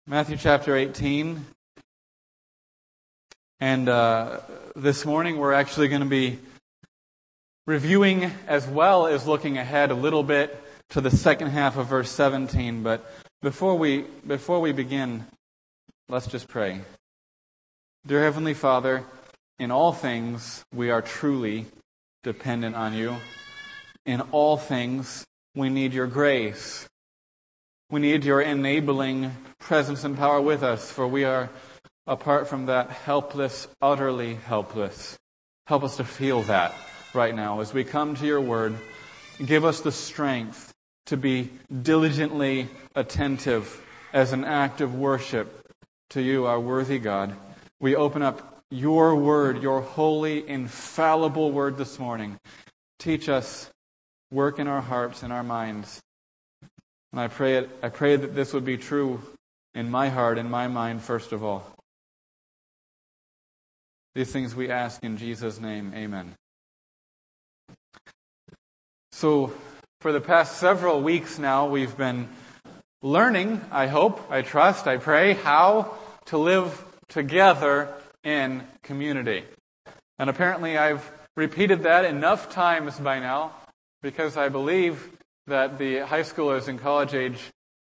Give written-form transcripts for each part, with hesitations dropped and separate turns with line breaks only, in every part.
Matthew chapter 18. And this morning we're actually going to be reviewing as well as looking ahead a little bit to the second half of verse 17. But before we begin, let's just pray. Dear Heavenly Father, in all things we are truly dependent on you. In all things we need your grace. We need your enabling presence and power with us, for we are, apart from that, helpless, utterly helpless. Help us to feel that right now. As we come to your word, give us the strength to be diligently attentive as an act of worship to you, our worthy God. We open up your word, your holy, infallible word this morning. Teach us, work in our hearts and our minds. And I pray that this would be true in my heart, in my mind, first of all. These things we ask in Jesus' name. Amen. So, for the past several weeks now, we've been learning, I hope, I trust, I pray, how to live together in community. And apparently I've repeated that enough times by now, because I believe that the high schoolers and college age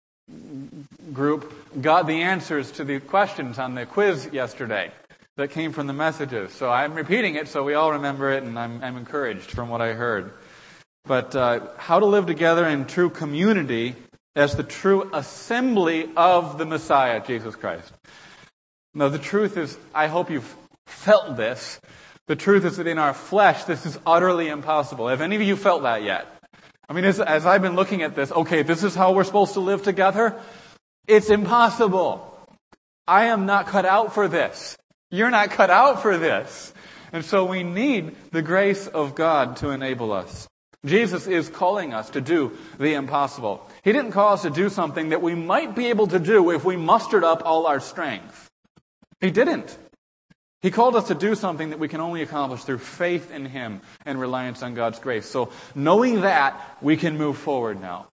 group got the answers to the questions on the quiz yesterday that came from the messages. So I'm repeating it so we all remember it, and I'm encouraged from what I heard. But how to live together in true community as the true assembly of the Messiah, Jesus Christ. Now the truth is, I hope you've felt this, the truth is that in our flesh this is utterly impossible. Have any of you felt that yet? I mean, as I've been looking at this, okay, this is how we're supposed to live together? It's impossible. I am not cut out for this. You're not cut out for this. And so we need the grace of God to enable us. Jesus is calling us to do the impossible. He didn't call us to do something that we might be able to do if we mustered up all our strength. He didn't. He called us to do something that we can only accomplish through faith in Him and reliance on God's grace. So knowing that, we can move forward now.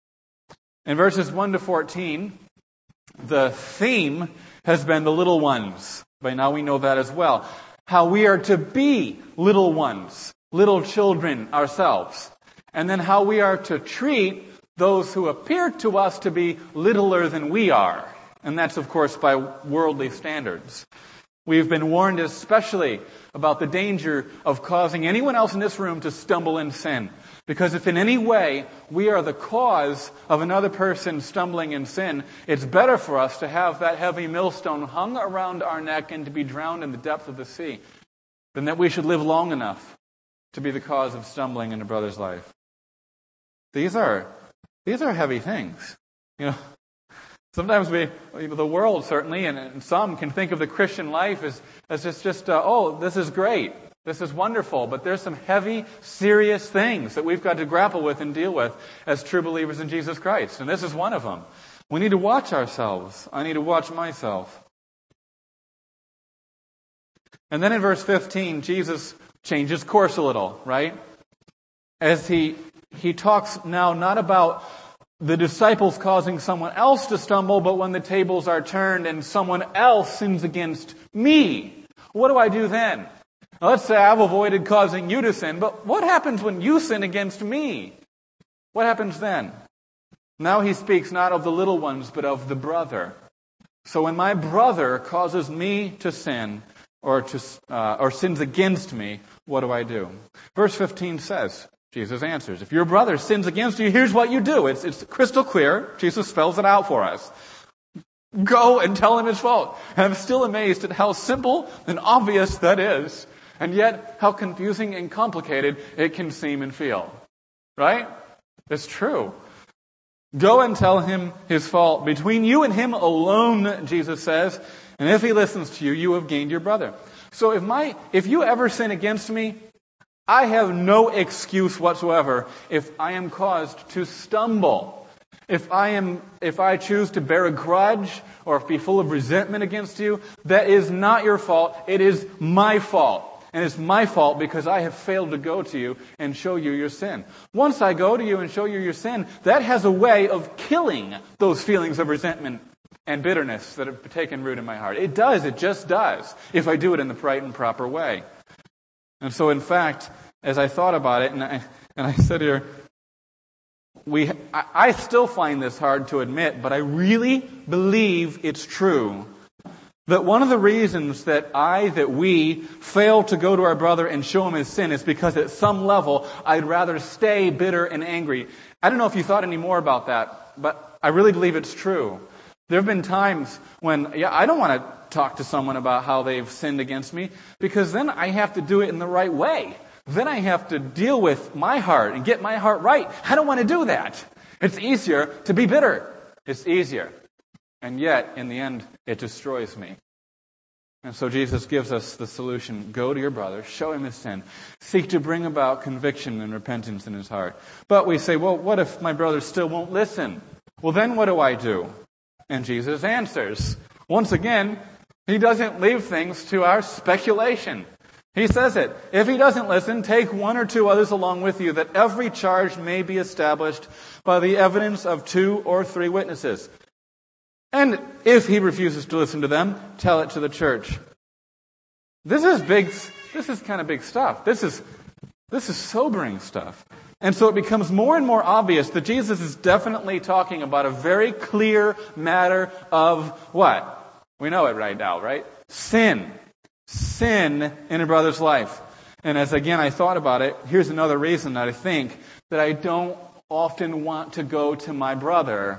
In verses 1 to 14, the theme has been the little ones. By now we know that as well. How we are to be little ones, little children ourselves. And then how we are to treat those who appear to us to be littler than we are. And that's, of course, by worldly standards. We've been warned especially about the danger of causing anyone else in this room to stumble in sin. Because if in any way we are the cause of another person stumbling in sin, it's better for us to have that heavy millstone hung around our neck and to be drowned in the depth of the sea than that we should live long enough to be the cause of stumbling in a brother's life. These are heavy things. You know, sometimes the world certainly, and some can think of the Christian life as just this is great. This is wonderful, but there's some heavy, serious things that we've got to grapple with and deal with as true believers in Jesus Christ. And this is one of them. We need to watch ourselves. I need to watch myself. And then in verse 15, Jesus changes course a little, right? As he talks now not about the disciples causing someone else to stumble, but when the tables are turned and someone else sins against me, what do I do then? Now, let's say I've avoided causing you to sin, but what happens when you sin against me? What happens then? Now he speaks not of the little ones, but of the brother. So when my brother causes me to sin or sins against me, what do I do? Verse 15 says, Jesus answers, if your brother sins against you, here's what you do. It's crystal clear. Jesus spells it out for us. Go and tell him his fault. And I'm still amazed at how simple and obvious that is, and yet how confusing and complicated it can seem and feel. Right? It's true. Go and tell him his fault. Between you and him alone, Jesus says, and if he listens to you, you have gained your brother. So if you ever sin against me, I have no excuse whatsoever if I am caused to stumble. If I choose to bear a grudge or be full of resentment against you, that is not your fault. It is my fault. And it's my fault because I have failed to go to you and show you your sin. Once I go to you and show you your sin, that has a way of killing those feelings of resentment and bitterness that have taken root in my heart. It does. It just does, if I do it in the right and proper way. And so, in fact, as I thought about it, and I said here, I still find this hard to admit, but I really believe it's true that one of the reasons that we fail to go to our brother and show him his sin is because at some level I'd rather stay bitter and angry. I don't know if you thought any more about that, but I really believe it's true. There have been times when, I don't want to talk to someone about how they've sinned against me, because then I have to do it in the right way. Then I have to deal with my heart and get my heart right. I don't want to do that. It's easier to be bitter. It's easier. And yet, in the end, it destroys me. And so Jesus gives us the solution. Go to your brother, show him his sin, seek to bring about conviction and repentance in his heart. But we say, well, what if my brother still won't listen? Well, then what do I do? And Jesus answers. Once again, he doesn't leave things to our speculation. He says it. If he doesn't listen, take one or two others along with you, that every charge may be established by the evidence of 2 or 3 witnesses. And if he refuses to listen to them, tell it to the church. This is big. This is kind of big stuff. This is sobering stuff. And so it becomes more and more obvious that Jesus is definitely talking about a very clear matter of what? We know it right now, right? Sin. Sin in a brother's life. And as again I thought about it, here's another reason that I think that I don't often want to go to my brother.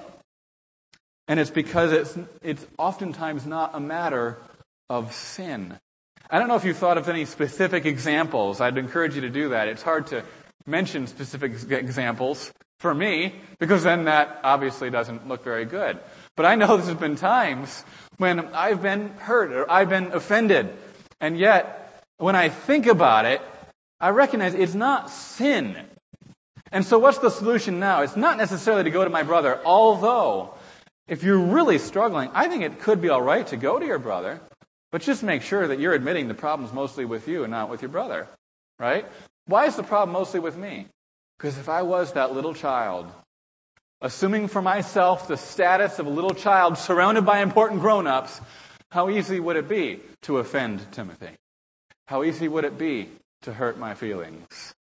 And it's because it's oftentimes not a matter of sin. I don't know if you've thought of any specific examples. I'd encourage you to do that. It's hard to mention specific examples for me, because then that obviously doesn't look very good. But I know there's been times when I've been hurt or I've been offended. And yet, when I think about it, I recognize it's not sin. And so what's the solution now? It's not necessarily to go to my brother, although if you're really struggling, I think it could be all right to go to your brother, but just make sure that you're admitting the problem's mostly with you and not with your brother, right? Why is the problem mostly with me? Because if I was that little child, assuming for myself the status of a little child surrounded by important grown-ups, how easy would it be to offend Timothy? How easy would it be to hurt my feelings?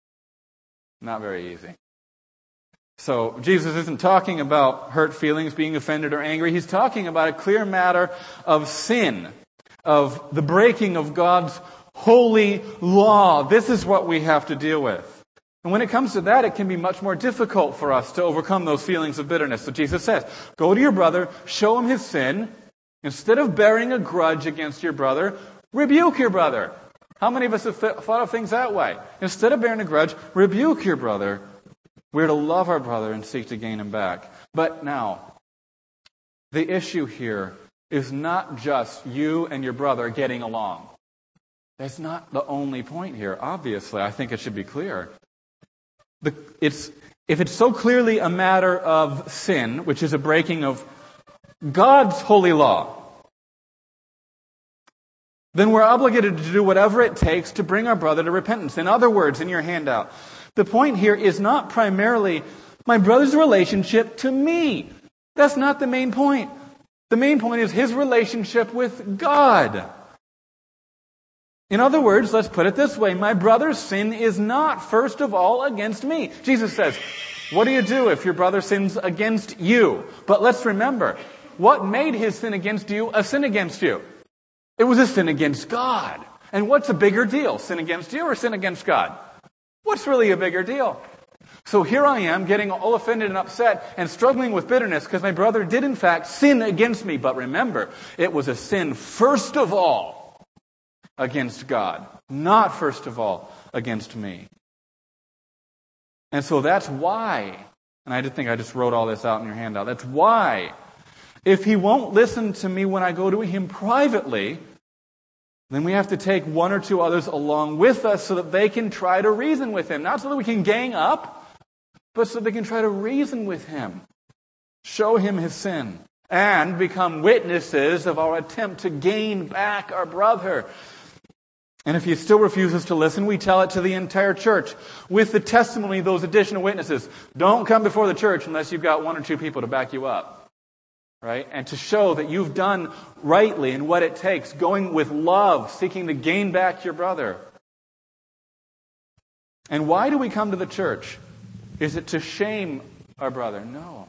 Not very easy. So Jesus isn't talking about hurt feelings, being offended or angry. He's talking about a clear matter of sin, of the breaking of God's holy law. This is what we have to deal with. And when it comes to that, it can be much more difficult for us to overcome those feelings of bitterness. So Jesus says, go to your brother, show him his sin. Instead of bearing a grudge against your brother, rebuke your brother. How many of us have thought of things that way? Instead of bearing a grudge, rebuke your brother. We're to love our brother and seek to gain him back. But now, the issue here is not just you and your brother getting along. That's not the only point here. Obviously, I think it should be clear. If it's so clearly a matter of sin, which is a breaking of God's holy law, then we're obligated to do whatever it takes to bring our brother to repentance. In other words, in your handout, the point here is not primarily my brother's relationship to me. That's not the main point. The main point is his relationship with God. In other words, let's put it this way. My brother's sin is not, first of all, against me. Jesus says, what do you do if your brother sins against you? But let's remember, what made his sin against you a sin against you? It was a sin against God. And what's a bigger deal, sin against you or sin against God? What's really a bigger deal? So here I am getting all offended and upset and struggling with bitterness because my brother did in fact sin against me. But remember, it was a sin first of all against God, not first of all against me. And so that's why, and I did think I just wrote all this out in your handout, that's why if he won't listen to me when I go to him privately, then we have to take one or two others along with us so that they can try to reason with him. Not so that we can gang up, but so they can try to reason with him, show him his sin, and become witnesses of our attempt to gain back our brother. And if he still refuses to listen, we tell it to the entire church with the testimony of those additional witnesses. Don't come before the church unless you've got one or two people to back you up. right? And to show that you've done rightly and what it takes, going with love, seeking to gain back your brother. And why do we come to the church? Is it to shame our brother? No.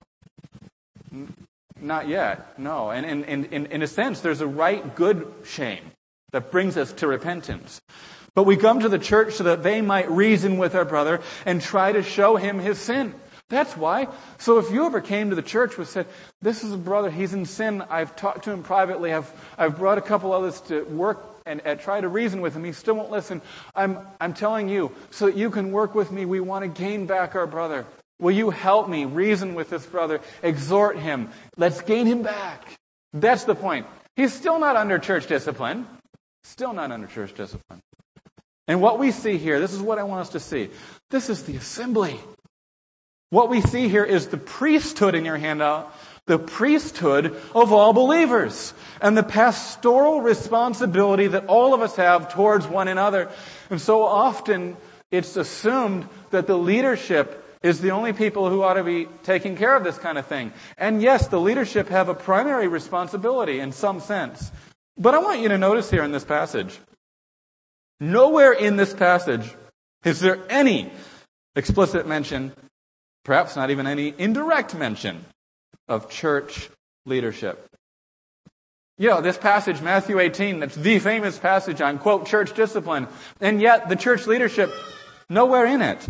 Not yet, no. And in a sense, there's a right, good shame that brings us to repentance. But we come to the church so that they might reason with our brother and try to show him his sin. That's why. So if you ever came to the church and said, this is a brother, he's in sin, I've talked to him privately, I've brought a couple others to work and try to reason with him, he still won't listen. I'm telling you, so that you can work with me, we want to gain back our brother. Will you help me reason with this brother, exhort him, let's gain him back. That's the point. He's still not under church discipline. Still not under church discipline. And what we see here, this is what I want us to see. This is the assembly. What we see here is the priesthood in your handout, the priesthood of all believers, and the pastoral responsibility that all of us have towards one another. And so often it's assumed that the leadership is the only people who ought to be taking care of this kind of thing. And yes, the leadership have a primary responsibility in some sense. But I want you to notice here in this passage, nowhere in this passage is there any explicit mention, perhaps not even any indirect mention, of church leadership. You know, this passage, Matthew 18, that's the famous passage on, quote, church discipline, and yet the church leadership, nowhere in it.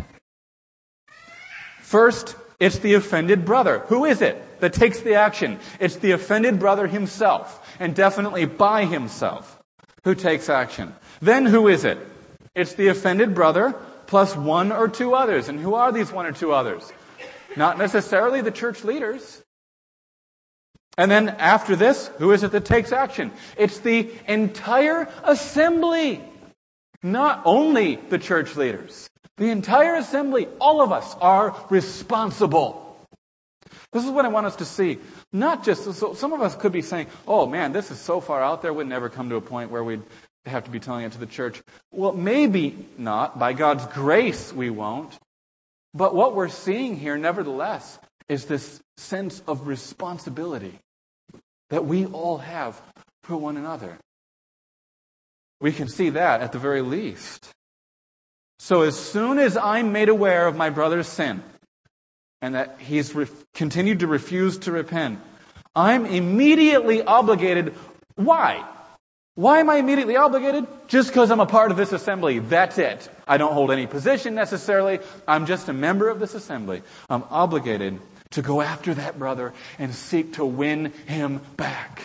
First, it's the offended brother. Who is it that takes the action? It's the offended brother himself, and definitely by himself, who takes action. Then who is it? It's the offended brother plus one or two others. And who are these one or two others? Not necessarily the church leaders. And then after this, who is it that takes action? It's the entire assembly. Not only the church leaders. The entire assembly, all of us are responsible. This is what I want us to see. Not just, so some of us could be saying, oh man, this is so far out there, we'd never come to a point where we'd have to be telling it to the church. Well, maybe not. By God's grace, we won't. But what we're seeing here, nevertheless, is this sense of responsibility that we all have for one another. We can see that at the very least. So as soon as I'm made aware of my brother's sin, and that he's continued to refuse to repent, I'm immediately obligated. Why? Why am I immediately obligated? Just because I'm a part of this assembly. That's it. I don't hold any position necessarily. I'm just a member of this assembly. I'm obligated to go after that brother and seek to win him back.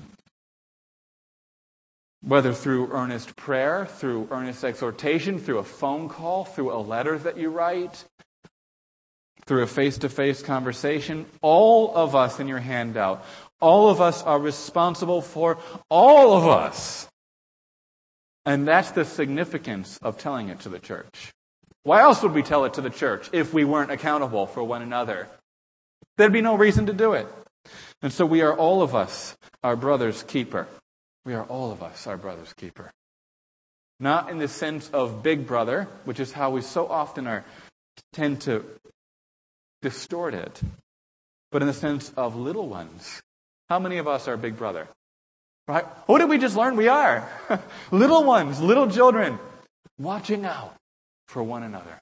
Whether through earnest prayer, through earnest exhortation, through a phone call, through a letter that you write, through a face-to-face conversation, all of us in your handout, all of us are responsible for all of us. And that's the significance of telling it to the church. Why else would we tell it to the church if we weren't accountable for one another? There'd be no reason to do it. And so we are all of us our brother's keeper. We are all of us our brother's keeper. Not in the sense of big brother, which is how we so often tend to distort it, but in the sense of little ones. How many of us are big brother? Right? What did we just learn? We are. Little ones, little children, watching out for one another.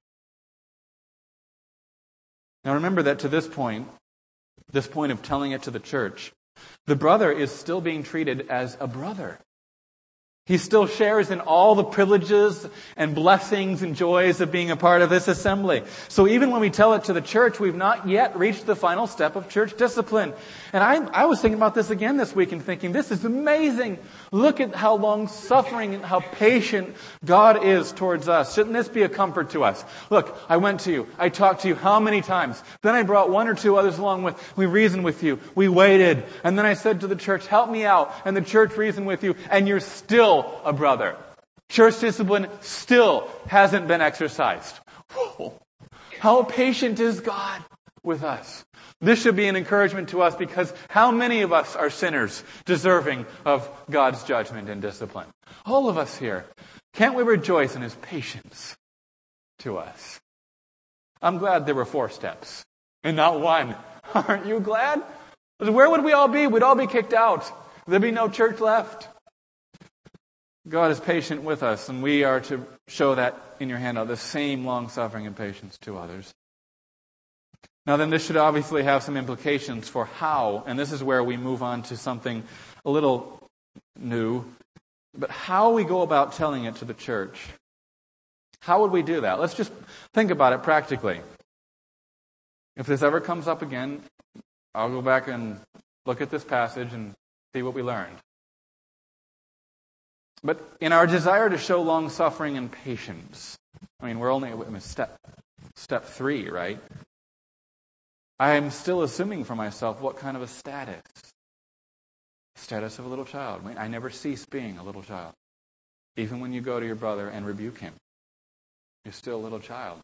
Now remember that to this point of telling it to the church, the brother is still being treated as a brother. He still shares in all the privileges and blessings and joys of being a part of this assembly. So even when we tell it to the church, we've not yet reached the final step of church discipline. And I was thinking about this again this week and thinking, this is amazing. Look at how long-suffering and how patient God is towards us. Shouldn't this be a comfort to us? Look, I went to you. I talked to you how many times? Then I brought one or two others along with. We reasoned with you. We waited. And then I said to the church, help me out. And the church reasoned with you. And you're still a brother. Church discipline still hasn't been exercised. Whoa. How patient is God with us? This should be an encouragement to us because how many of us are sinners deserving of God's judgment and discipline? All of us here. Can't we rejoice in His patience to us? I'm glad there were 4 steps and not one. Aren't you glad? Where would we all be? We'd all be kicked out. There'd be no church left. God is patient with us, and we are to show that in your handout, the same long-suffering and patience to others. Now then, this should obviously have some implications for how, and this is where we move on to something a little new, but how we go about telling it to the church. How would we do that? Let's just think about it practically. If this ever comes up again, I'll go back and look at this passage and see what we learned. But in our desire to show long-suffering and patience, we're only at step 3, right? I am still assuming for myself what kind of a status. Status of a little child. I never cease being a little child. Even when you go to your brother and rebuke him, you're still a little child.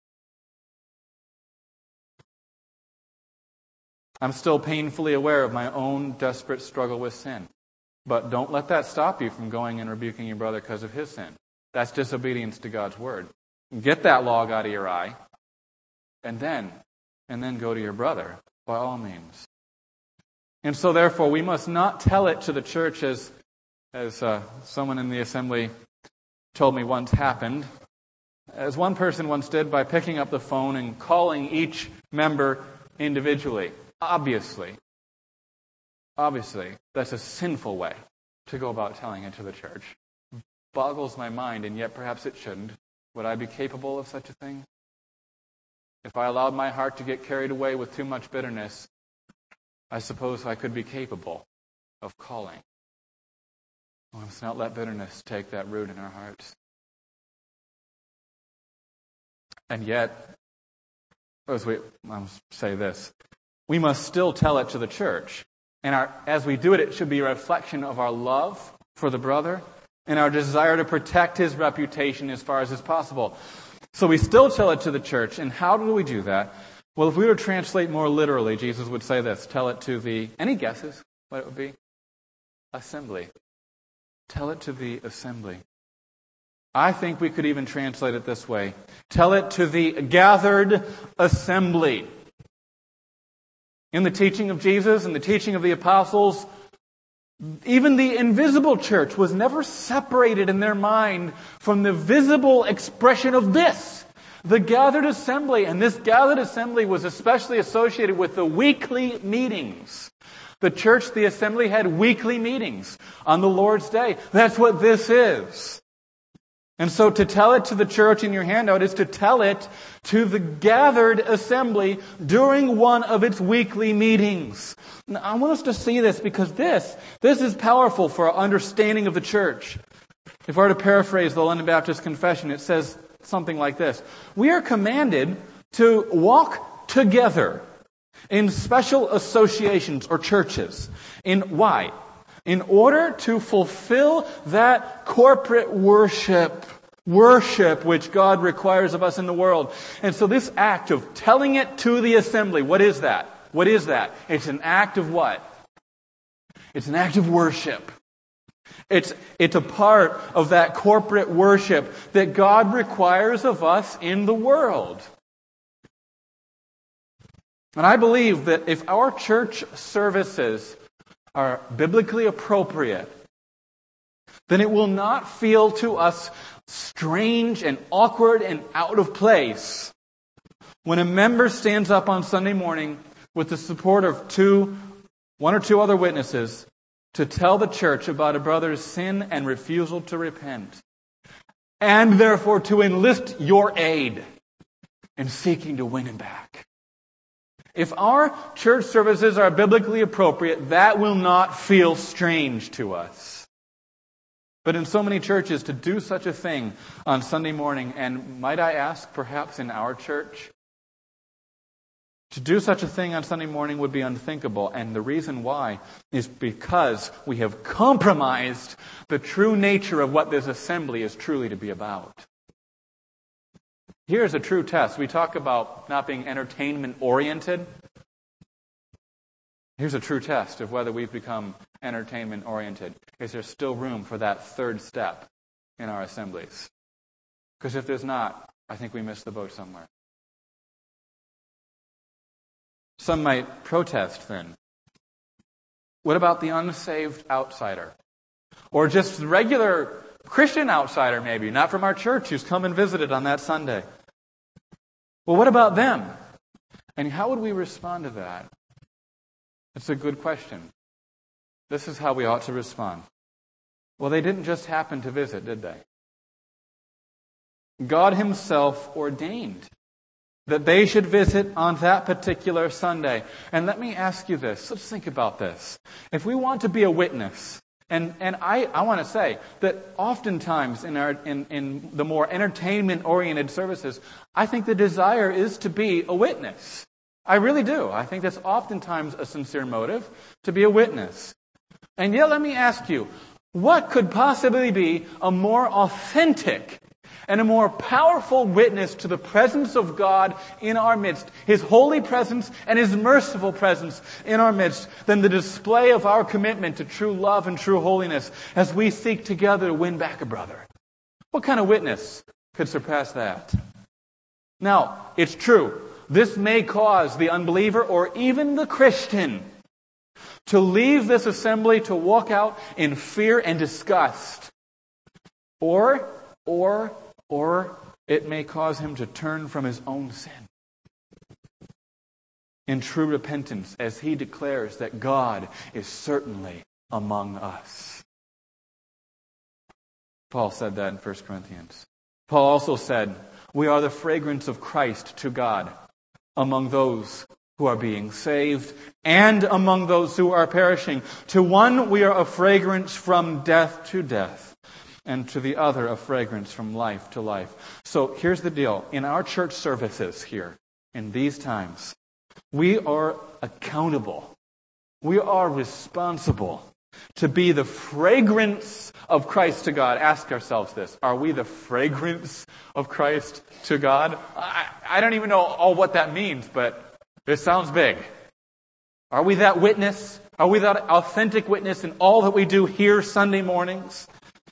I'm still painfully aware of my own desperate struggle with sin. But don't let that stop you from going and rebuking your brother because of his sin. That's disobedience to God's word. Get that log out of your eye, and then go to your brother, by all means. And so therefore, we must not tell it to the church as someone in the assembly told me once happened. As one person once did by picking up the phone and calling each member individually. Obviously, that's a sinful way to go about telling it to the church. Boggles my mind, and yet perhaps it shouldn't. Would I be capable of such a thing? If I allowed my heart to get carried away with too much bitterness, I suppose I could be capable of calling. Let's not let bitterness take that root in our hearts. And yet, I'll say this, we must still tell it to the church. And as we do it, it should be a reflection of our love for the brother and our desire to protect his reputation as far as is possible. So we still tell it to the church. And how do we do that? Well, if we were to translate more literally, Jesus would say this, tell it to the, any guesses what it would be? Assembly. Tell it to the assembly. I think we could even translate it this way. Tell it to the gathered assembly. In the teaching of Jesus and the teaching of the apostles, even the invisible church was never separated in their mind from the visible expression of this, the gathered assembly. And this gathered assembly was especially associated with the weekly meetings. The church, the assembly, had weekly meetings on the Lord's Day. That's what this is. And so to tell it to the church in your handout is to tell it to the gathered assembly during one of its weekly meetings. Now, I want us to see this because this is powerful for our understanding of the church. If I were to paraphrase the London Baptist Confession, it says something like this. We are commanded to walk together in special associations or churches. Why? In order to fulfill that corporate worship which God requires of us in the world. And so this act of telling it to the assembly, what is that? What is that? It's an act of what? It's an act of worship. It's a part of that corporate worship that God requires of us in the world. And I believe that if our church services are biblically appropriate, then it will not feel to us strange and awkward and out of place when a member stands up on Sunday morning with the support of one or two other witnesses to tell the church about a brother's sin and refusal to repent, and therefore to enlist your aid in seeking to win him back. If our church services are biblically appropriate, that will not feel strange to us. But in so many churches, to do such a thing on Sunday morning, and might I ask, perhaps in our church, to do such a thing on Sunday morning would be unthinkable. And the reason why is because we have compromised the true nature of what this assembly is truly to be about. Here's a true test. We talk about not being entertainment-oriented. Here's a true test of whether we've become entertainment-oriented. Is there still room for that third step in our assemblies? Because if there's not, I think we missed the boat somewhere. Some might protest then. What about the unsaved outsider? Or just the regular Christian outsider, maybe, not from our church, who's come and visited on that Sunday? Well, what about them? And how would we respond to that? It's a good question. This is how we ought to respond. Well, they didn't just happen to visit, did they? God Himself ordained that they should visit on that particular Sunday. And let me ask you this. Let's think about this. If we want to be a witness, and I want to say that oftentimes in the more entertainment-oriented services, I think the desire is to be a witness. I really do. I think that's oftentimes a sincere motive, to be a witness. And yet, let me ask you, what could possibly be a more authentic and a more powerful witness to the presence of God in our midst, His holy presence and His merciful presence in our midst, than the display of our commitment to true love and true holiness as we seek together to win back a brother? What kind of witness could surpass that? Now, it's true, this may cause the unbeliever or even the Christian to leave this assembly, to walk out in fear and disgust. Or it may cause him to turn from his own sin in true repentance as he declares that God is certainly among us. Paul said that in 1 Corinthians. Paul also said, we are the fragrance of Christ to God among those who are being saved and among those who are perishing. To one we are a fragrance from death to death, and to the other a fragrance from life to life. So here's the deal. In our church services here, in these times, we are accountable. We are responsible to be the fragrance of Christ to God. Ask ourselves this. Are we the fragrance of Christ to God? I don't even know what that means, but it sounds big. Are we that witness? Are we that authentic witness in all that we do here Sunday mornings?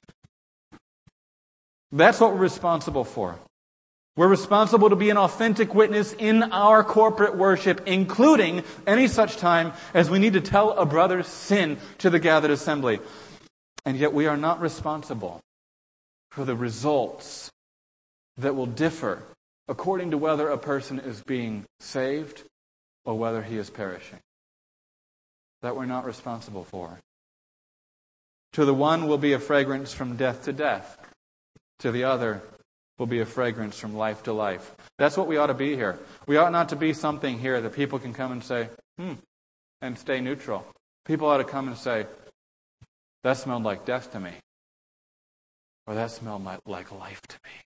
That's what we're responsible for. We're responsible to be an authentic witness in our corporate worship, including any such time as we need to tell a brother's sin to the gathered assembly. And yet we are not responsible for the results that will differ according to whether a person is being saved or whether he is perishing. That we're not responsible for. To the one will be a fragrance from death to death. To the other will be a fragrance from life to life. That's what we ought to be here. We ought not to be something here that people can come and say, and stay neutral. People ought to come and say, that smelled like death to me. Or that smelled like life to me.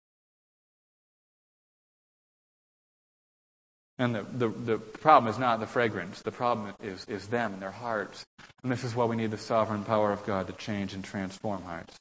And the problem is not the fragrance. The problem is them and their hearts. And this is why we need the sovereign power of God to change and transform hearts.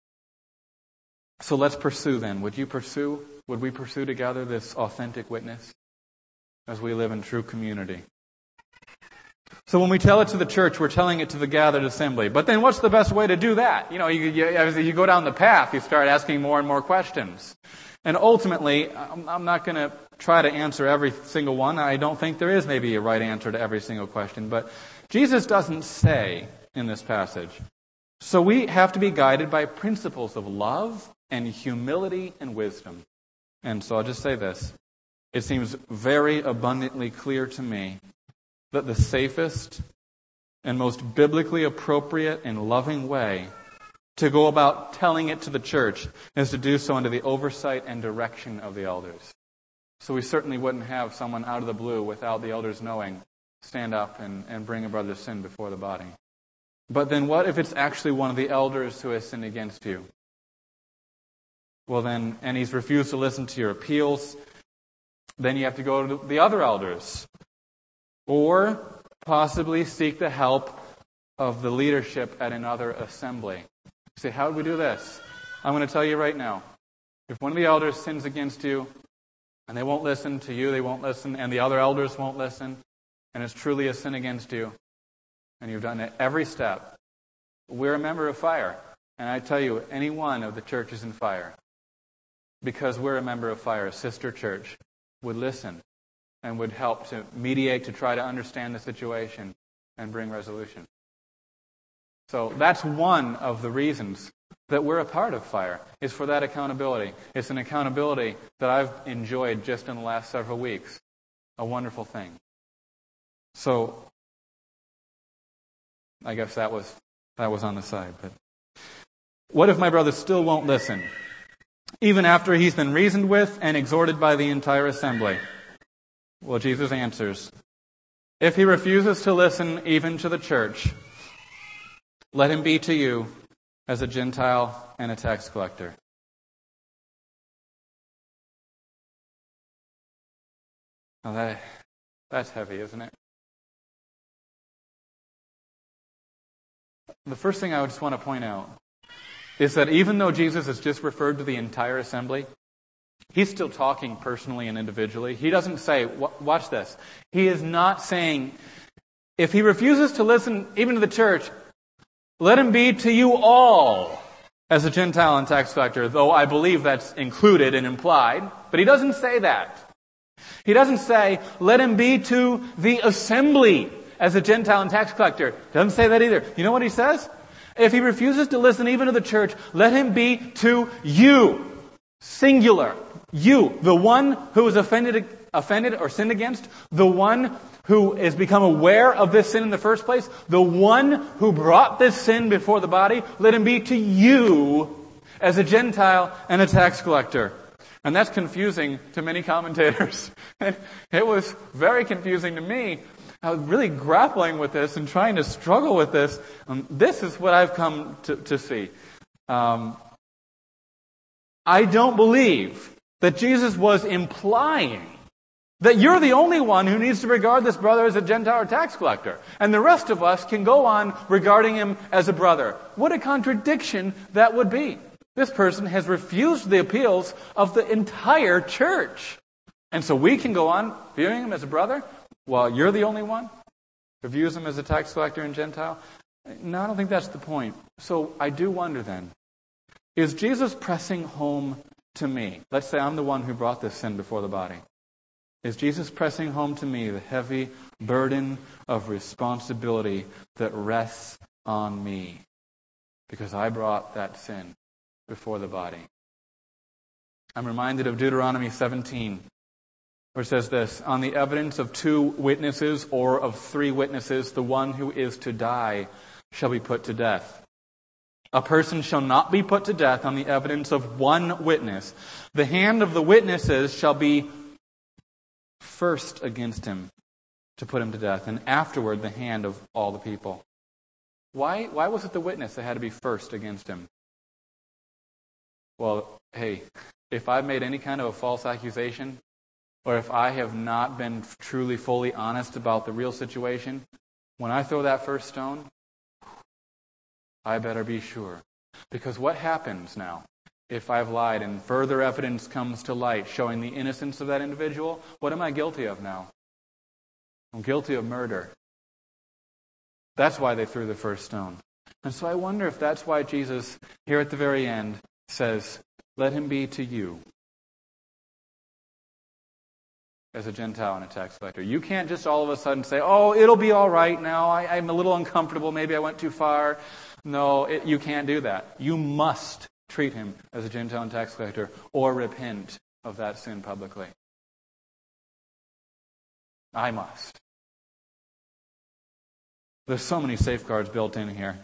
So let's pursue then. Would we pursue together this authentic witness as we live in true community? So when we tell it to the church, we're telling it to the gathered assembly. But then what's the best way to do that? As you go down the path, you start asking more and more questions. And ultimately, I'm not going to try to answer every single one. I don't think there is maybe a right answer to every single question. But Jesus doesn't say in this passage. So we have to be guided by principles of love and humility and wisdom. And so I'll just say this. It seems very abundantly clear to me that the safest and most biblically appropriate and loving way to go about telling it to the church is to do so under the oversight and direction of the elders. So we certainly wouldn't have someone out of the blue without the elders knowing stand up and bring a brother's sin before the body. But then what if it's actually one of the elders who has sinned against you? Well then, and he's refused to listen to your appeals, then you have to go to the other elders. Or possibly seek the help of the leadership at another assembly. You say, how do we do this? I'm going to tell you right now. If one of the elders sins against you, and they won't listen to you, they won't listen, and the other elders won't listen, and it's truly a sin against you, and you've done it every step, we're a member of Fire. And I tell you, any one of the churches in Fire, because we're a member of Fire, a sister church, would listen and would help to mediate, to try to understand the situation and bring resolution. So that's one of the reasons that we're a part of Fire, is for that accountability. It's an accountability that I've enjoyed just in the last several weeks. A wonderful thing. So, I guess that was on the side. But what if my brother still won't listen, even after he's been reasoned with and exhorted by the entire assembly? Well, Jesus answers, if he refuses to listen even to the church, let him be to you as a Gentile and a tax collector. Now that's heavy, isn't it? The first thing I just want to point out is that even though Jesus has just referred to the entire assembly, he's still talking personally and individually. He doesn't say, watch this. He is not saying, if he refuses to listen even to the church, let him be to you all as a Gentile and tax collector, though I believe that's included and implied. But he doesn't say that. He doesn't say, let him be to the assembly as a Gentile and tax collector. Doesn't say that either. You know what he says? If he refuses to listen even to the church, let him be to you. Singular. You. The one who is offended or sinned against. The one who has become aware of this sin in the first place. The one who brought this sin before the body. Let him be to you as a Gentile and a tax collector. And that's confusing to many commentators. And it was very confusing to me. I was really grappling with this and trying to struggle with this. This is what I've come to see. I don't believe that Jesus was implying that you're the only one who needs to regard this brother as a Gentile or tax collector, and the rest of us can go on regarding him as a brother. What a contradiction that would be. This person has refused the appeals of the entire church. And so we can go on viewing him as a brother while you're the only one who views him as a tax collector and Gentile? No, I don't think that's the point. So I do wonder then, is Jesus pressing home to me? Let's say I'm the one who brought this sin before the body. Is Jesus pressing home to me the heavy burden of responsibility that rests on me because I brought that sin before the body? I'm reminded of Deuteronomy 17, where it says this, on the evidence of 2 witnesses or of 3 witnesses, the one who is to die shall be put to death. A person shall not be put to death on the evidence of 1 witness. The hand of the witnesses shall be first against him to put him to death, and afterward the hand of all the people. Why was it the witness that had to be first against him? Well, hey, if I've made any kind of a false accusation, or if I have not been truly, fully honest about the real situation, when I throw that first stone, I better be sure. Because what happens now if I've lied and further evidence comes to light showing the innocence of that individual? What am I guilty of now? I'm guilty of murder. That's why they threw the first stone. And so I wonder if that's why Jesus, here at the very end, says, let him be to you as a Gentile and a tax collector. You can't just all of a sudden say, oh, it'll be all right now. I'm a little uncomfortable. Maybe I went too far. No, you can't do that. You must treat him as a Gentile and tax collector or repent of that sin publicly. I must. There's so many safeguards built in here.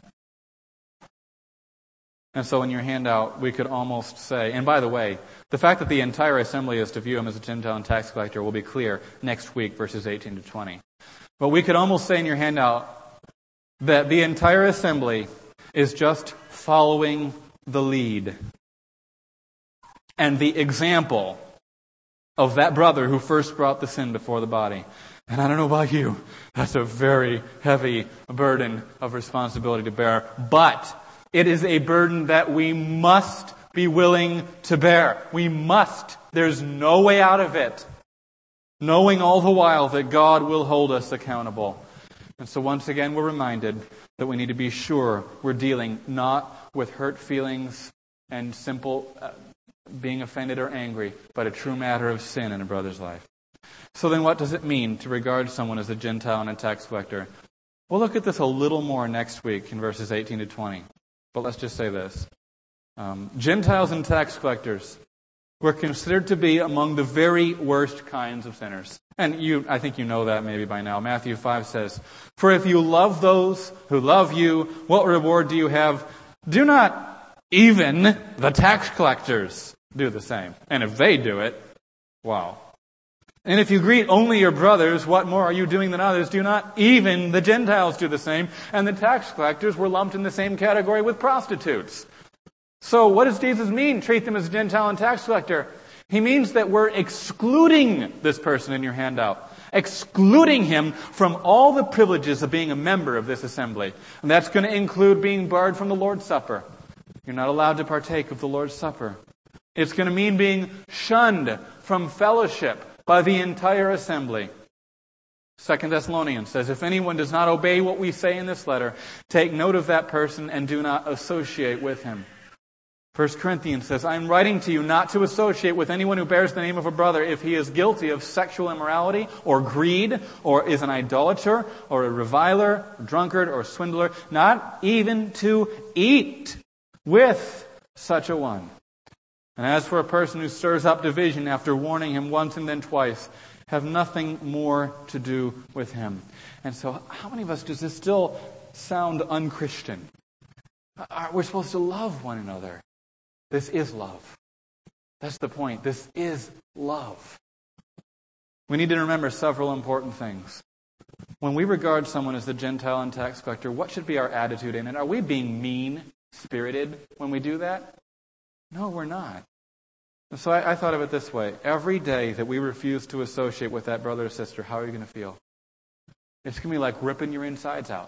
And so in your handout, we could almost say, and by the way, the fact that the entire assembly is to view him as a Gentile and tax collector will be clear next week, verses 18 to 20. But we could almost say in your handout that the entire assembly is just following the lead and the example of that brother who first brought the sin before the body. And I don't know about you, that's a very heavy burden of responsibility to bear. But it is a burden that we must be willing to bear. We must. There's no way out of it. Knowing all the while that God will hold us accountable. And so once again, we're reminded that we need to be sure we're dealing not with hurt feelings and simple being offended or angry, but a true matter of sin in a brother's life. So then what does it mean to regard someone as a Gentile and a tax collector? We'll look at this a little more next week in verses 18 to 20. But let's just say this. Gentiles and tax collectors were considered to be among the very worst kinds of sinners. And I think you know that maybe by now. Matthew 5 says, "For if you love those who love you, what reward do you have? Do not even the tax collectors do the same. And if they do it, wow. And if you greet only your brothers, what more are you doing than others? Do not even the Gentiles do the same?" And the tax collectors were lumped in the same category with prostitutes. So what does Jesus mean, treat them as Gentile and tax collector? He means that we're excluding this person in your handout, excluding him from all the privileges of being a member of this assembly. And that's going to include being barred from the Lord's Supper. You're not allowed to partake of the Lord's Supper. It's going to mean being shunned from fellowship by the entire assembly. 2 Thessalonians says, "If anyone does not obey what we say in this letter, take note of that person and do not associate with him." 1 Corinthians says, "I am writing to you not to associate with anyone who bears the name of a brother if he is guilty of sexual immorality or greed or is an idolater or a reviler, or drunkard or swindler, not even to eat with such a one. And as for a person who stirs up division after warning him once and then twice, have nothing more to do with him." And so how many of us does this still sound unchristian? We're supposed to love one another. This is love. That's the point. This is love. We need to remember several important things. When we regard someone as the Gentile and tax collector, what should be our attitude in it? Are we being mean-spirited when we do that? No, we're not. So I thought of it this way. Every day that we refuse to associate with that brother or sister, how are you going to feel? It's going to be like ripping your insides out.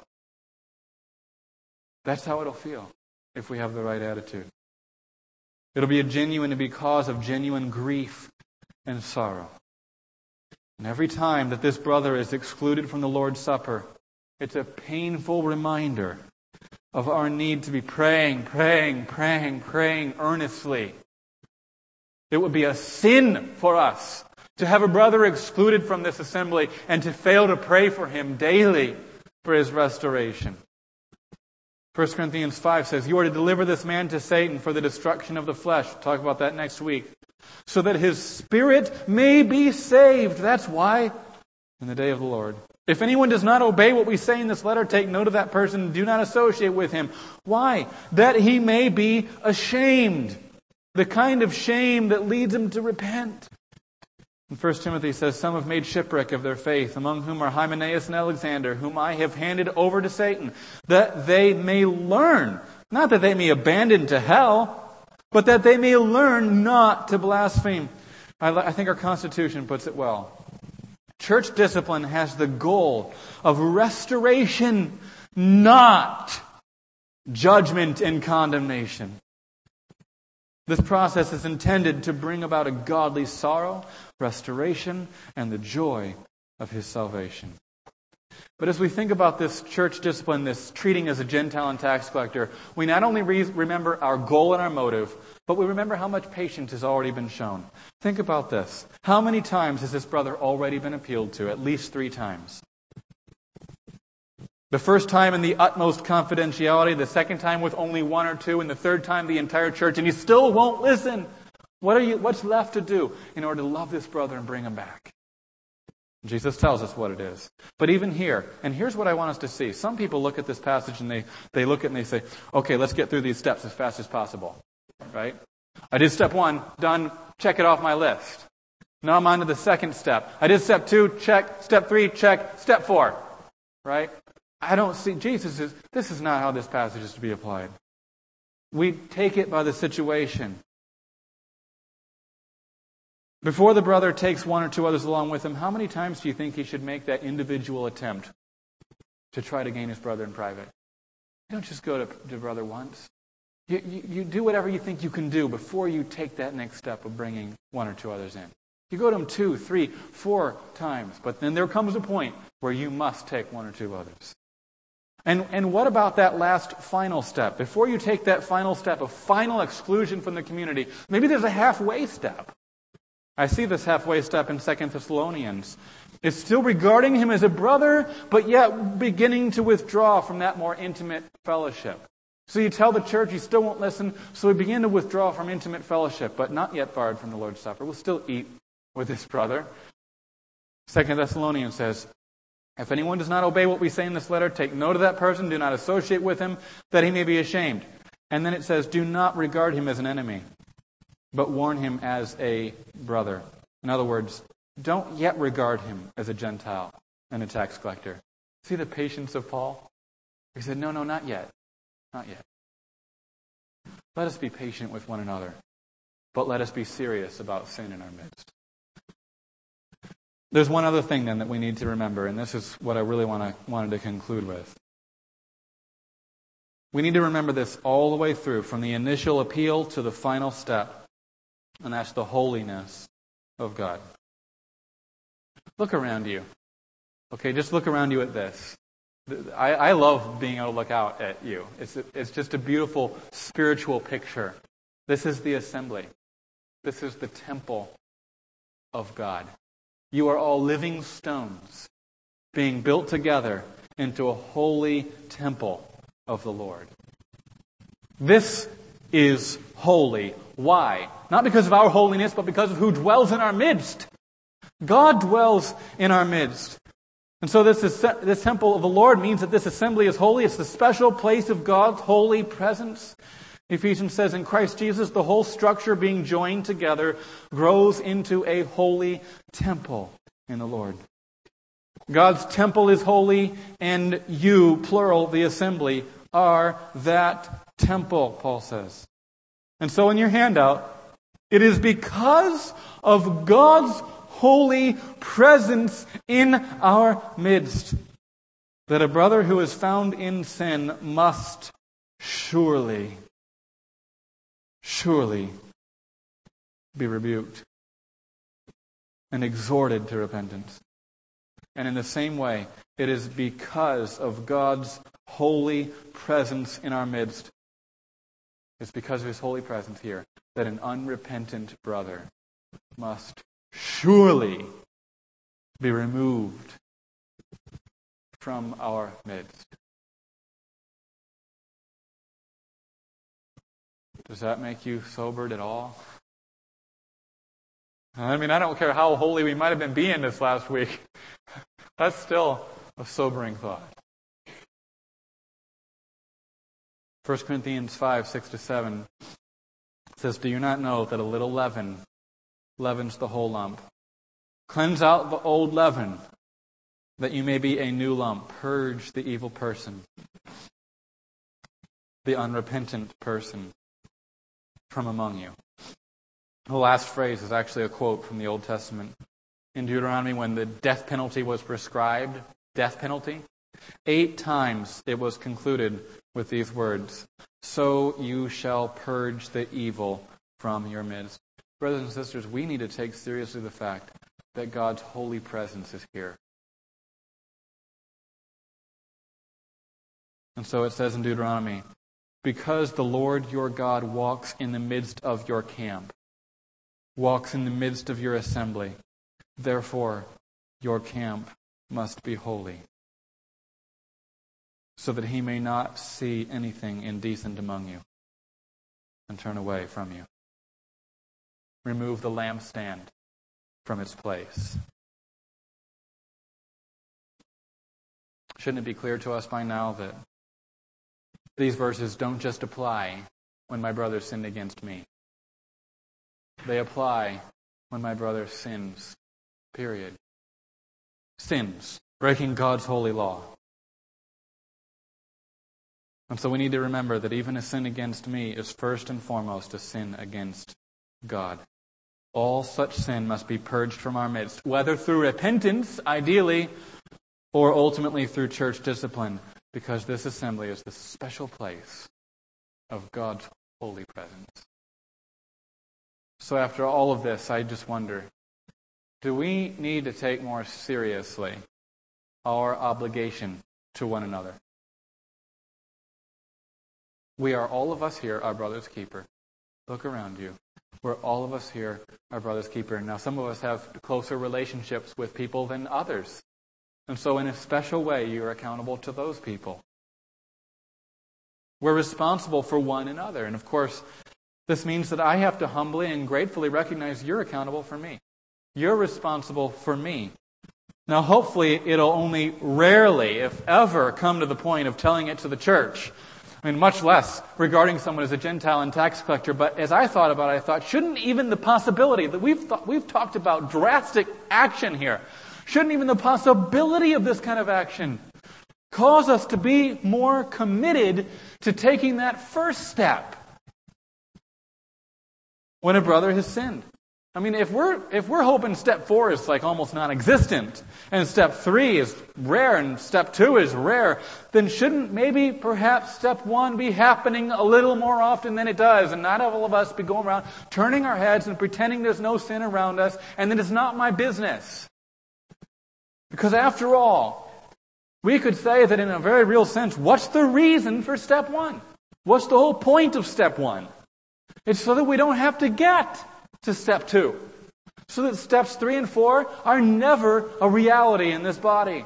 That's how it'll feel if we have the right attitude. It'll be a cause of genuine grief and sorrow. And every time that this brother is excluded from the Lord's Supper, it's a painful reminder of our need to be praying earnestly. It would be a sin for us to have a brother excluded from this assembly and to fail to pray for him daily for his restoration. 1 Corinthians 5 says, "You are to deliver this man to Satan for the destruction of the flesh." We'll talk about that next week. "So that his spirit may be saved." That's why. In the day of the Lord. "If anyone does not obey what we say in this letter, take note of that person and do not associate with him." Why? That he may be ashamed. The kind of shame that leads him to repent. And 1 Timothy says, "Some have made shipwreck of their faith, among whom are Hymenaeus and Alexander, whom I have handed over to Satan, that they may learn," not that they may abandon to hell, but that they may learn not to blaspheme. I think our Constitution puts it well. Church discipline has the goal of restoration, not judgment and condemnation. This process is intended to bring about a godly sorrow, restoration, and the joy of His salvation. But as we think about this church discipline, this treating as a Gentile and tax collector, we not only remember our goal and our motive, but we remember how much patience has already been shown. Think about this. How many times has this brother already been appealed to? At least 3 times. The first time in the utmost confidentiality, the second time with only 1 or 2, and the third time the entire church, and he still won't listen. What's left to do in order to love this brother and bring him back? Jesus tells us what it is. But even here, and here's what I want us to see. Some people look at this passage and they look at it and they say, okay, let's get through these steps as fast as possible. Right? I did step 1, done, check it off my list. Now I'm on to the second step. I did step 2, check. Step 3, check. Step 4. Right? I don't see, this is not how this passage is to be applied. We take it by the situation. Before the brother takes 1 or 2 others along with him, how many times do you think he should make that individual attempt to try to gain his brother in private? You don't just go to brother once. You do whatever you think you can do before you take that next step of bringing 1 or 2 others in. You go to him 2, 3, 4 times, but then there comes a point where you must take 1 or 2 others. And what about that last final step? Before you take that final step of final exclusion from the community, maybe there's a halfway step. I see this halfway step in 2 Thessalonians. It's still regarding him as a brother, but yet beginning to withdraw from that more intimate fellowship. So you tell the church, he still won't listen, so we begin to withdraw from intimate fellowship, but not yet barred from the Lord's Supper. We'll still eat with his brother. 2 Thessalonians says, if anyone does not obey what we say in this letter, take note of that person, do not associate with him, that he may be ashamed. And then it says, do not regard him as an enemy, but warn him as a brother. In other words, don't yet regard him as a Gentile and a tax collector. See the patience of Paul? He said, no, not yet. Not yet. Let us be patient with one another, but let us be serious about sin in our midst. There's one other thing then that we need to remember, and this is what I really wanted to conclude with. We need to remember this all the way through, from the initial appeal to the final step, and that's the holiness of God. Look around you. Okay, just look around you at this. I love being able to look out at you. It's just a beautiful spiritual picture. This is the assembly. This is the temple of God. You are all living stones being built together into a holy temple of the Lord. This is holy. Why? Not because of our holiness, but because of who dwells in our midst. God dwells in our midst. And so this temple of the Lord means that this assembly is holy. It's the special place of God's holy presence. Ephesians says, in Christ Jesus, the whole structure being joined together grows into a holy temple in the Lord. God's temple is holy, and you, plural, the assembly, are that temple, Paul says. And so in your handout, it is because of God's holy presence in our midst that a brother who is found in sin must surely be rebuked and exhorted to repentance. And in the same way, it is because of God's holy presence in our midst, it's because of his holy presence here, that an unrepentant brother must surely be removed from our midst. Does that make you sobered at all? I mean, I don't care how holy we might have been being this last week. That's still a sobering thought. 1 Corinthians 5, 6-7 says, do you not know that a little leaven leavens the whole lump? Cleanse out the old leaven, that you may be a new lump. Purge the evil person, the unrepentant person from among you. The last phrase is actually a quote from the Old Testament. In Deuteronomy, when the death penalty was prescribed, 8 times it was concluded with these words, so you shall purge the evil from your midst. Brothers and sisters, we need to take seriously the fact that God's holy presence is here. And so it says in Deuteronomy, because the Lord your God walks in the midst of your camp, walks in the midst of your assembly, therefore your camp must be holy, so that he may not see anything indecent among you and turn away from you. Remove the lampstand from its place. Shouldn't it be clear to us by now that these verses don't just apply when my brother sinned against me? They apply when my brother sins, period. Sins, breaking God's holy law. And so we need to remember that even a sin against me is first and foremost a sin against God. All such sin must be purged from our midst, whether through repentance, ideally, or ultimately through church discipline, because this assembly is the special place of God's holy presence. So after all of this, I just wonder, do we need to take more seriously our obligation to one another? We are, all of us here, our brother's keeper. Look around you. Where all of us here are brother's keeper. Now, some of us have closer relationships with people than others. And so in a special way, you're accountable to those people. We're responsible for one another. And of course, this means that I have to humbly and gratefully recognize you're accountable for me. You're responsible for me. Now, hopefully, it'll only rarely, if ever, come to the point of telling it to the church. I mean, much less regarding someone as a Gentile and tax collector. But as I thought about it, I thought, shouldn't even the possibility that we've talked about drastic action here, shouldn't even the possibility of this kind of action cause us to be more committed to taking that first step when a brother has sinned? I mean, if we're hoping step 4 is like almost non-existent, and step 3 is rare, and step 2 is rare, then shouldn't maybe perhaps step 1 be happening a little more often than it does, and not all of us be going around turning our heads and pretending there's no sin around us, and that it's not my business? Because after all, we could say that in a very real sense, what's the reason for step 1? What's the whole point of step 1? It's so that we don't have to get to step 2. So that steps 3 and 4 are never a reality in this body.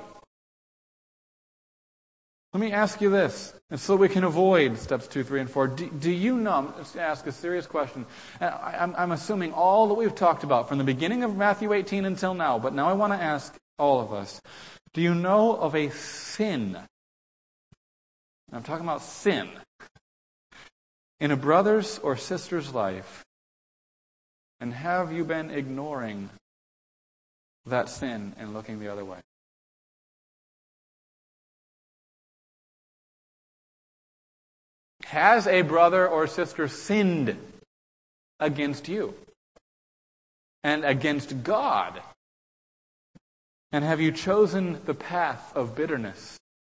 Let me ask you this, and so we can avoid steps 2, 3, and 4. Do you know, I'm going to ask a serious question. I'm assuming all that we've talked about from the beginning of Matthew 18 until now, but now I want to ask all of us, do you know of a sin? I'm talking about sin in a brother's or sister's life. And have you been ignoring that sin and looking the other way? Has a brother or sister sinned against you and against God? And have you chosen the path of bitterness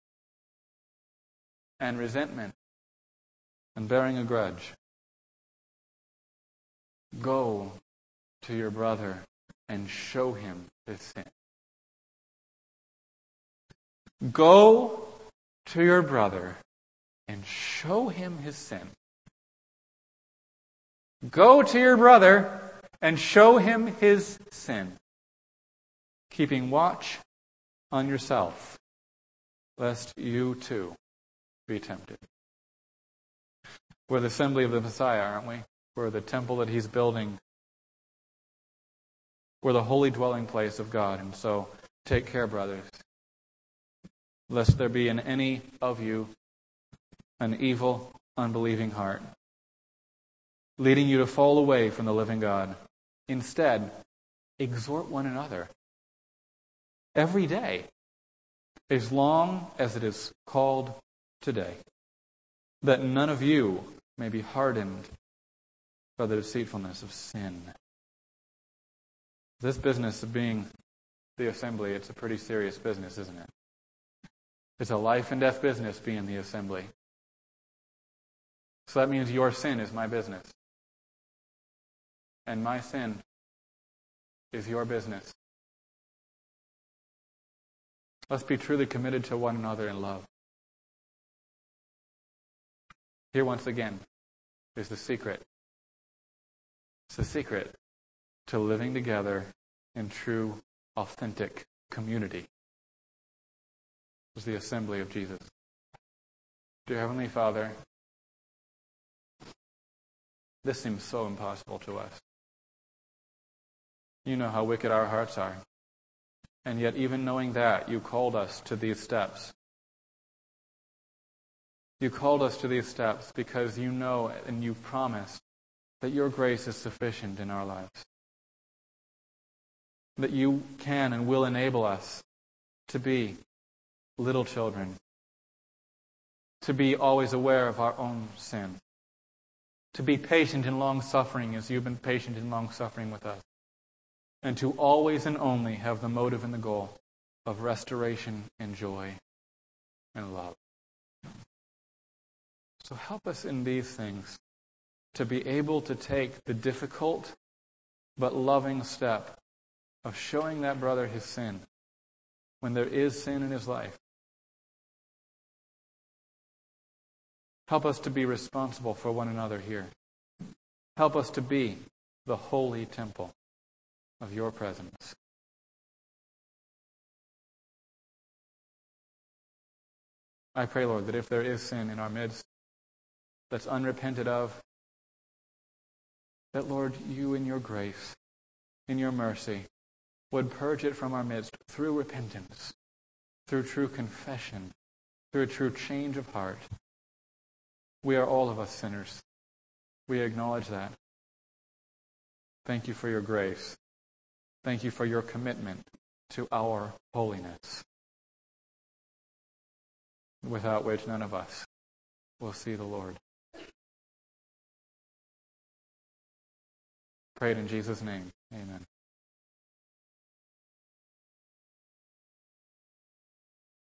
and resentment and bearing a grudge? Go to your brother and show him his sin. Go to your brother and show him his sin. Go to your brother and show him his sin. Keeping watch on yourself, lest you too be tempted. We're the assembly of the Messiah, aren't we? We're the temple that He's building. We're the holy dwelling place of God. And so, take care, brothers, lest there be in any of you an evil, unbelieving heart, leading you to fall away from the living God. Instead, exhort one another every day, as long as it is called today, that none of you may be hardened by the deceitfulness of sin. This business of being the assembly, it's a pretty serious business, isn't it? It's a life and death business being the assembly. So that means your sin is my business. And my sin is your business. Let's be truly committed to one another in love. Here once again is the secret. It's the secret to living together in true, authentic community. It was the assembly of Jesus. Dear Heavenly Father, this seems so impossible to us. You know how wicked our hearts are. And yet, even knowing that, you called us to these steps. You called us to these steps because you know and you promised that your grace is sufficient in our lives. That you can and will enable us to be little children. To be always aware of our own sin. To be patient in long-suffering as you've been patient in long-suffering with us. And to always and only have the motive and the goal of restoration and joy and love. So help us in these things to be able to take the difficult but loving step of showing that brother his sin when there is sin in his life. Help us to be responsible for one another here. Help us to be the holy temple of your presence. I pray, Lord, that if there is sin in our midst that's unrepented of, that, Lord, you in your grace, in your mercy, would purge it from our midst through repentance, through true confession, through a true change of heart. We are all of us sinners. We acknowledge that. Thank you for your grace. Thank you for your commitment to our holiness, without which none of us will see the Lord. Prayed in Jesus' name. Amen.